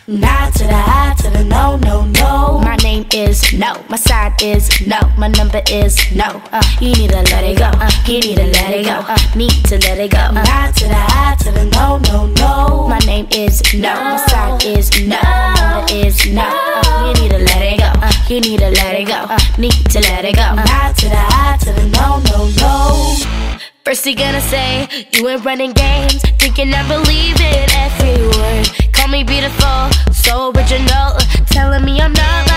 Nah to the I to the no, no, no. My name is no, my side is no, my number is no. You need to let it go, you need to let it go, need to let it go. Nah to the I to the no, no, no. My name is no, my side is no, my number is no. You need to let it go, you need to let it go, need to let it go. Nah to the I to the no, no, no. First he gonna say you ain't running games, thinking I believe in every word. Call me beautiful, so original, telling me I'm not